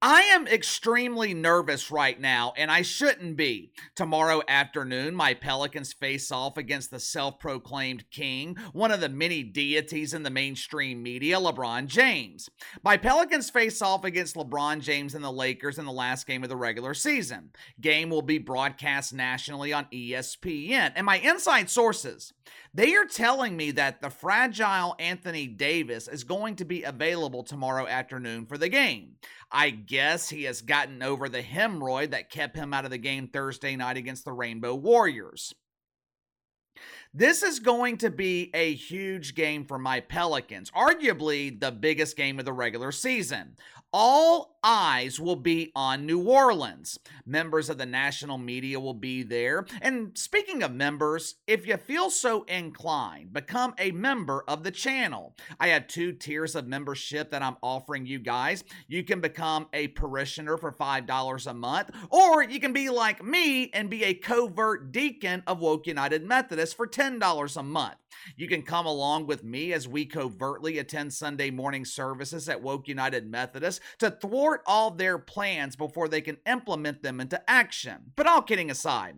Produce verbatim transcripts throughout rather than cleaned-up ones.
I am extremely nervous right now, and I shouldn't be. Tomorrow afternoon, my Pelicans face off against the self-proclaimed king, one of the many deities in the mainstream media, LeBron James. My Pelicans face off against LeBron James and the Lakers in the last game of the regular season. Game will be broadcast nationally on E S P N, and my inside sources, they are telling me that the fragile Anthony Davis is going to be available tomorrow afternoon for the game. I guess he has gotten over the hemorrhoid that kept him out of the game Thursday night against the Rainbow Warriors. This is going to be a huge game for my Pelicans, arguably the biggest game of the regular season. All eyes will be on New Orleans. Members of the national media will be there. And speaking of members, if you feel so inclined, become a member of the channel. I have two tiers of membership that I'm offering you guys. You can become a parishioner for five dollars a month, or you can be like me and be a covert deacon of Woke United Methodist for ten dollars a month. You can come along with me as we covertly attend Sunday morning services at Woke United Methodist to thwart all their plans before they can implement them into action. But all kidding aside,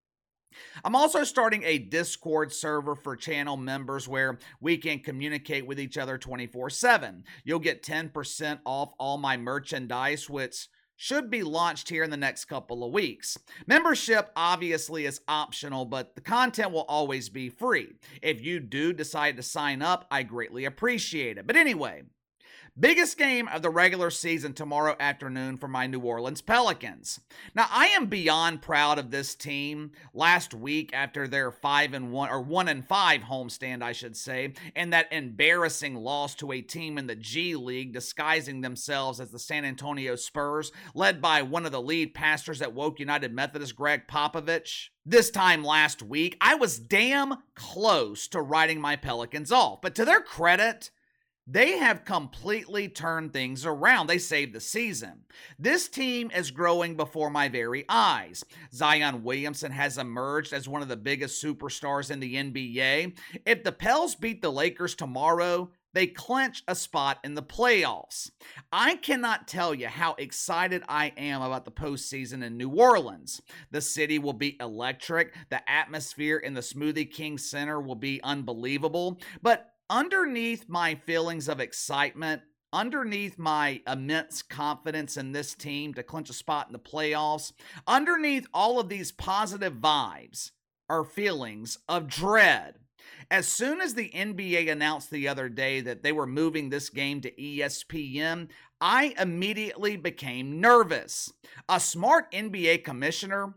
I'm also starting a Discord server for channel members where we can communicate with each other twenty-four seven. You'll get ten percent off all my merchandise, which should be launched here in the next couple of weeks. Membership obviously is optional, but the content will always be free. If you do decide to sign up, I greatly appreciate it. But anyway, biggest game of the regular season tomorrow afternoon for my New Orleans Pelicans. Now, I am beyond proud of this team. Last week, after their five and one or one and five homestand, I should say, and that embarrassing loss to a team in the G League disguising themselves as the San Antonio Spurs, led by one of the lead pastors at Woke United Methodist, Greg Popovich. This time last week, I was damn close to writing my Pelicans off, but to their credit, they have completely turned things around. They saved the season. This team is growing before my very eyes. Zion Williamson has emerged as one of the biggest superstars in the N B A. If the Pels beat the Lakers tomorrow, they clinch a spot in the playoffs. I cannot tell you how excited I am about the postseason in New Orleans. The city will be electric. The atmosphere in the Smoothie King Center will be unbelievable. But underneath my feelings of excitement, underneath my immense confidence in this team to clinch a spot in the playoffs, underneath all of these positive vibes are feelings of dread. As soon as the N B A announced the other day that they were moving this game to E S P N, I immediately became nervous. A smart N B A commissioner,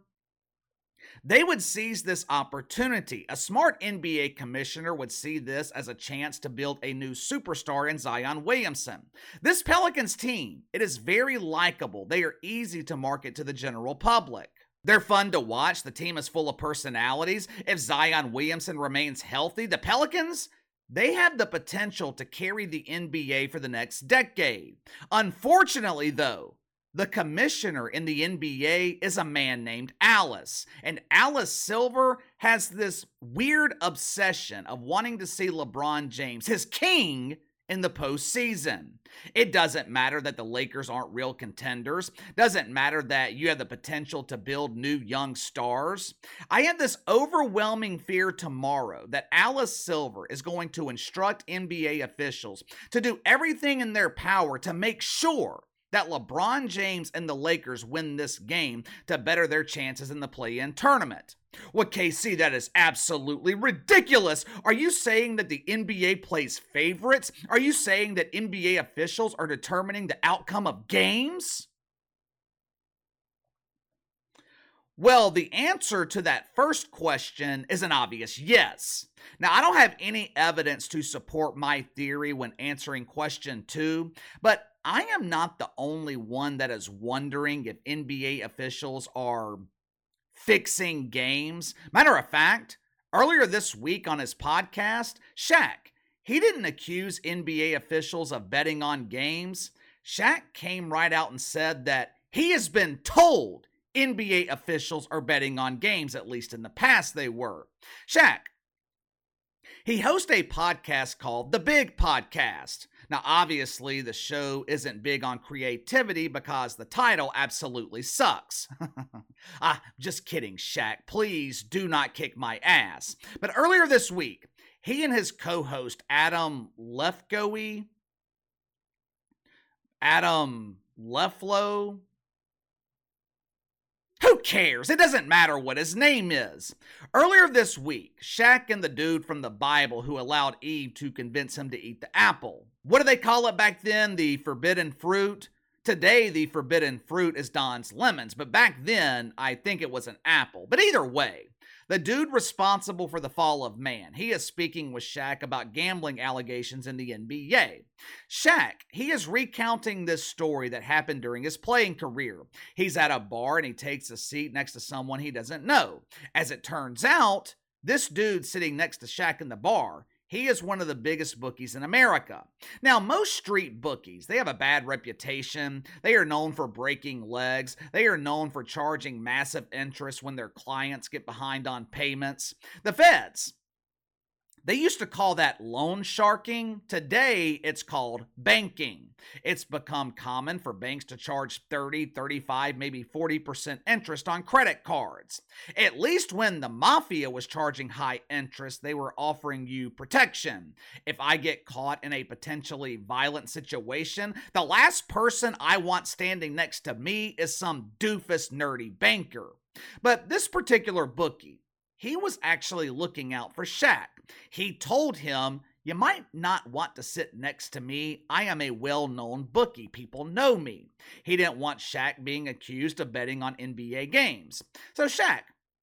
they would seize this opportunity. A smart N B A commissioner would see this as a chance to build a new superstar in Zion Williamson. This Pelicans team, it is very likable. They are easy to market to the general public. They're fun to watch. The team is full of personalities. If Zion Williamson remains healthy, the Pelicans, they have the potential to carry the N B A for the next decade. Unfortunately, though, the commissioner in the N B A is a man named Alice, and Alice Silver has this weird obsession of wanting to see LeBron James, his king, in the postseason. It doesn't matter that the Lakers aren't real contenders. Doesn't matter that you have the potential to build new young stars. I have this overwhelming fear tomorrow that Alice Silver is going to instruct N B A officials to do everything in their power to make sure that LeBron James and the Lakers win this game to better their chances in the play-in tournament. Well, K C, that is absolutely ridiculous. Are you saying that the N B A plays favorites? Are you saying that N B A officials are determining the outcome of games? Well, the answer to that first question is an obvious yes. Now, I don't have any evidence to support my theory when answering question two, but I am not the only one that is wondering if N B A officials are fixing games. Matter of fact, earlier this week on his podcast, Shaq, he didn't accuse N B A officials of betting on games. Shaq came right out and said that he has been told N B A officials are betting on games, at least in the past they were. Shaq, He hosts a podcast called The Big Podcast. Now, obviously, the show isn't big on creativity because the title absolutely sucks. ah, just kidding, Shaq. Please do not kick my ass. But earlier this week, he and his co-host Adam Lefkoe, Adam Leflow, who cares? It doesn't matter what his name is. Earlier this week, Shaq and the dude from the Bible who allowed Eve to convince him to eat the apple. What did they call it back then? The forbidden fruit? Today, the forbidden fruit is Don's lemons, but back then, I think it was an apple. But either way, the dude responsible for the fall of man, he is speaking with Shaq about gambling allegations in the N B A. Shaq, he is recounting this story that happened during his playing career. He's at a bar and he takes a seat next to someone he doesn't know. As it turns out, this dude sitting next to Shaq in the bar, he is one of the biggest bookies in America. Now, most street bookies, they have a bad reputation. They are known for breaking legs. They are known for charging massive interest when their clients get behind on payments. The feds, they used to call that loan sharking. Today, it's called banking. It's become common for banks to charge thirty, thirty-five, maybe forty percent interest on credit cards. At least when the mafia was charging high interest, they were offering you protection. If I get caught in a potentially violent situation, the last person I want standing next to me is some doofus nerdy banker. But this particular bookie, he was actually looking out for Shaq. He told him, "You might not want to sit next to me. I am a well-known bookie. People know me." He didn't want Shaq being accused of betting on N B A games. So Shaq,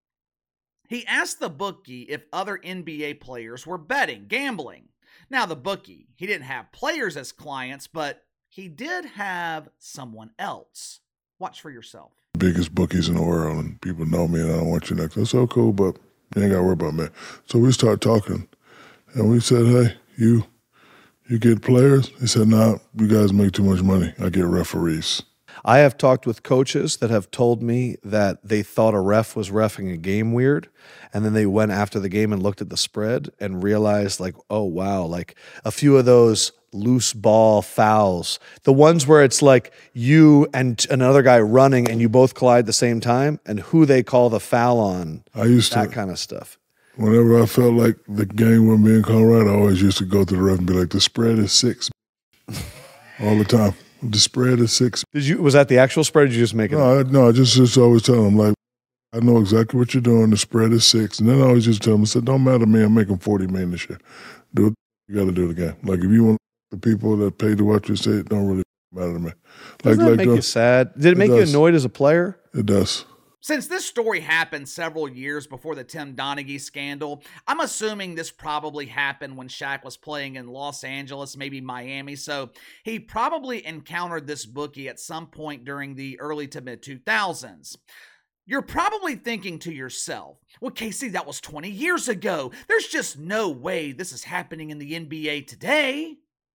he asked the bookie if other N B A players were betting, gambling. Now the bookie, he didn't have players as clients, but he did have someone else. Watch for yourself. Biggest bookies in the world, and people know me, and I don't want you next. That's so cool, but you ain't got to worry about me. So we started talking, and we said, "Hey, you, you get players?" He said, "Nah, you guys make too much money. I get referees." I have talked with coaches that have told me that they thought a ref was reffing a game weird, and then they went after the game and looked at the spread and realized, like, oh, wow, like a few of those loose ball fouls, the ones where it's like you and another guy running and you both collide at the same time, and who they call the foul on, I used that to, kind of stuff. Whenever I felt like the game wasn't being called right, I always used to go to the ref and be like, "The spread is six." All the time. The spread is six. Did you? Was that the actual spread? Or did you just make it? No, I, no, I just, just always tell them, like, "I know exactly what you're doing. The spread is six." And then I always just tell them, I said, "Don't matter to me. I'm making forty million dollars this year. Do it. You got to do it again. Like, if you want the people that pay to watch you say it, don't really matter to me." Like, Doesn't that like make the, you sad? Did it, it make does. you annoyed as a player? It does. Since this story happened several years before the Tim Donaghy scandal, I'm assuming this probably happened when Shaq was playing in Los Angeles, maybe Miami, so he probably encountered this bookie at some point during the early to mid two thousands. You're probably thinking to yourself, "Well, Casey, that was twenty years ago. There's just no way this is happening in the N B A today."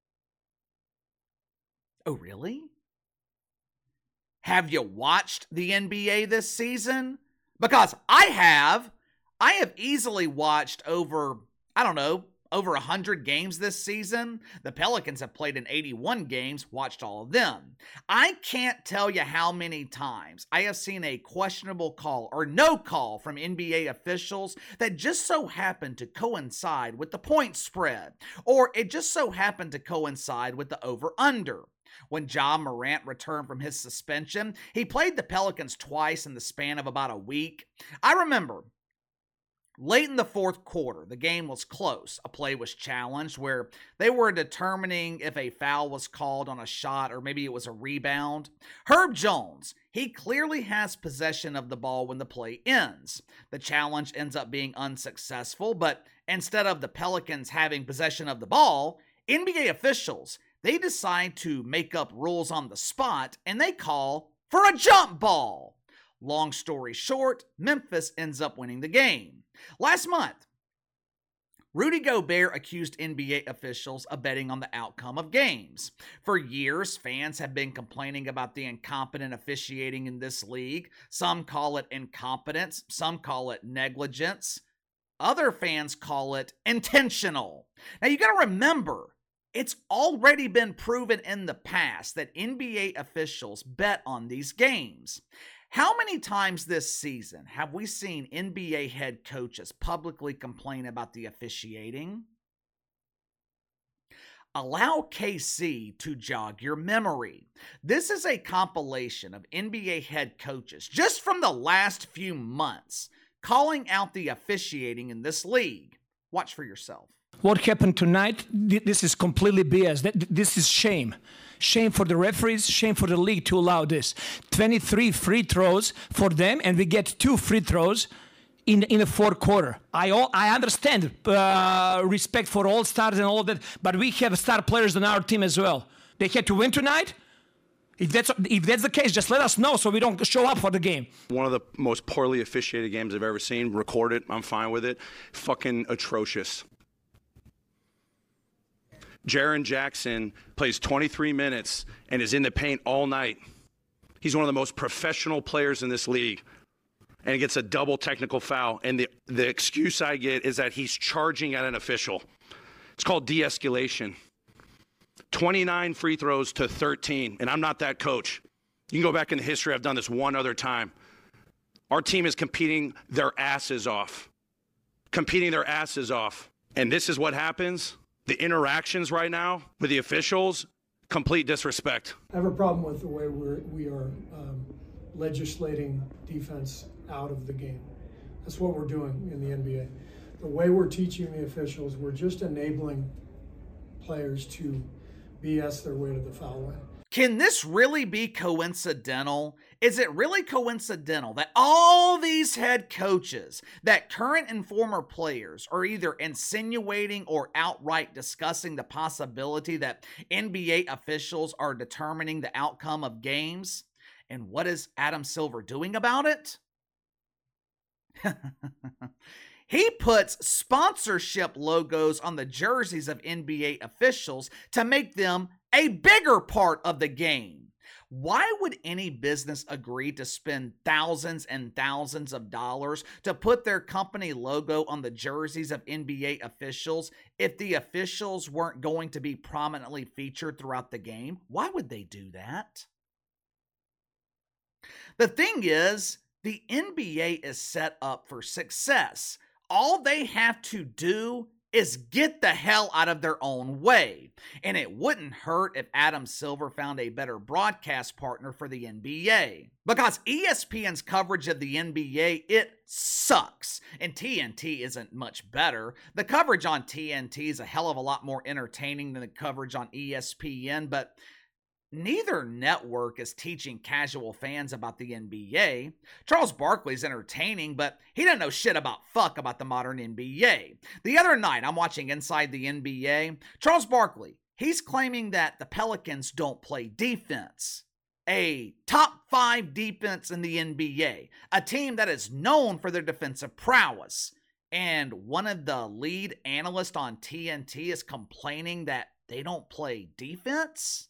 Oh, really? Have you watched the N B A this season? Because I have. I have easily watched over, I don't know, over one hundred games this season. The Pelicans have played in eighty-one games, watched all of them. I can't tell you how many times I have seen a questionable call or no call from N B A officials that just so happened to coincide with the point spread, or it just so happened to coincide with the over-under. When Ja Morant returned from his suspension, he played the Pelicans twice in the span of about a week. I remember late in the fourth quarter, the game was close. A play was challenged where they were determining if a foul was called on a shot or maybe it was a rebound. Herb Jones, he clearly has possession of the ball when the play ends. The challenge ends up being unsuccessful, but instead of the Pelicans having possession of the ball, N B A officials, they decide to make up rules on the spot, and they call for a jump ball. Long story short, Memphis ends up winning the game. Last month, Rudy Gobert accused N B A officials of betting on the outcome of games. For years, fans have been complaining about the incompetent officiating in this league. Some call it incompetence, some call it negligence. Other fans call it intentional. Now you got to remember, it's already been proven in the past that N B A officials bet on these games. How many times this season have we seen N B A head coaches publicly complain about the officiating? Allow K C to jog your memory. This is a compilation of N B A head coaches just from the last few months calling out the officiating in this league. Watch for yourself. What happened tonight, this is completely B S. This is shame. Shame for the referees, shame for the league to allow this. twenty-three free throws for them, and we get two free throws in in the fourth quarter. I all, I understand uh, respect for all stars and all of that, but we have star players on our team as well. They had to win tonight. If that's if that's the case, just let us know so we don't show up for the game. One of the most poorly officiated games I've ever seen. Record it. I'm fine with it. Fucking atrocious. Jaren Jackson plays twenty-three minutes and is in the paint all night. He's one of the most professional players in this league. And he gets a double technical foul. And the, the excuse I get is that he's charging at an official. It's called de-escalation. twenty-nine free throws to thirteen. And I'm not that coach. You can go back in the history. I've done this one other time. Our team is competing their asses off. Competing their asses off. And this is what happens. The interactions right now with the officials, complete disrespect. I have a problem with the way we're, we are um, legislating defense out of the game. That's what we're doing in the N B A. The way we're teaching the officials, we're just enabling players to B S their way to the foul line. Can this really be coincidental? Is it really coincidental that all these head coaches, that current and former players, are either insinuating or outright discussing the possibility that N B A officials are determining the outcome of games? And what is Adam Silver doing about it? He puts sponsorship logos on the jerseys of N B A officials to make them a bigger part of the game. Why would any business agree to spend thousands and thousands of dollars to put their company logo on the jerseys of N B A officials if the officials weren't going to be prominently featured throughout the game? Why would they do that? The thing is, the N B A is set up for success. All they have to do is get the hell out of their own way. And it wouldn't hurt if Adam Silver found a better broadcast partner for the N B A. Because E S P N's coverage of the N B A, it sucks. And T N T isn't much better. The coverage on T N T is a hell of a lot more entertaining than the coverage on E S P N, but neither network is teaching casual fans about the N B A. Charles Barkley's entertaining, but he doesn't know shit about fuck about the modern N B A. The other night, I'm watching Inside the N B A. Charles Barkley, he's claiming that the Pelicans don't play defense. A top five defense in the N B A. A team that is known for their defensive prowess. And one of the lead analysts on T N T is complaining that they don't play defense?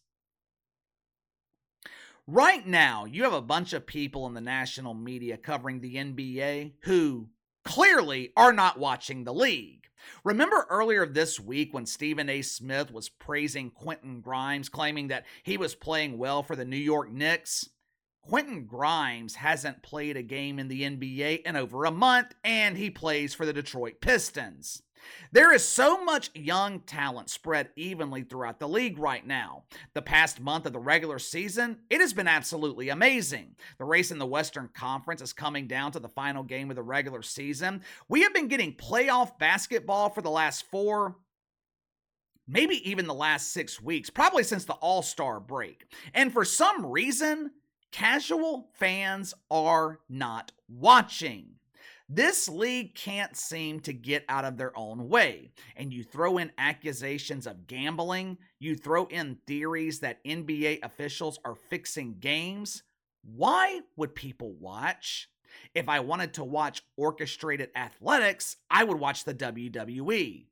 Right now, you have a bunch of people in the national media covering the N B A who clearly are not watching the league. Remember earlier this week when Stephen A. Smith was praising Quentin Grimes, claiming that he was playing well for the New York Knicks? Quentin Grimes hasn't played a game in the N B A in over a month, and he plays for the Detroit Pistons. There is so much young talent spread evenly throughout the league right now. The past month of the regular season, it has been absolutely amazing. The race in the Western Conference is coming down to the final game of the regular season. We have been getting playoff basketball for the last four, maybe even the last six weeks, probably since the All-Star break. And for some reason, casual fans are not watching. This league can't seem to get out of their own way. And you throw in accusations of gambling, you throw in theories that N B A officials are fixing games. Why would people watch? If I wanted to watch orchestrated athletics, I would watch the W W E.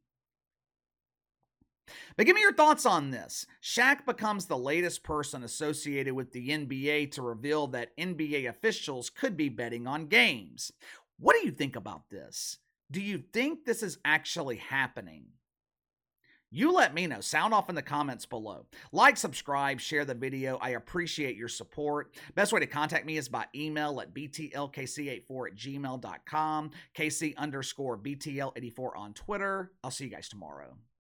But give me your thoughts on this. Shaq becomes the latest person associated with the N B A to reveal that N B A officials could be betting on games. What do you think about this? Do you think this is actually happening? You let me know. Sound off in the comments below. Like, subscribe, share the video. I appreciate your support. Best way to contact me is by email at b t l k c eighty-four at gmail dot com, kc underscore b t l eighty-four on Twitter. I'll see you guys tomorrow.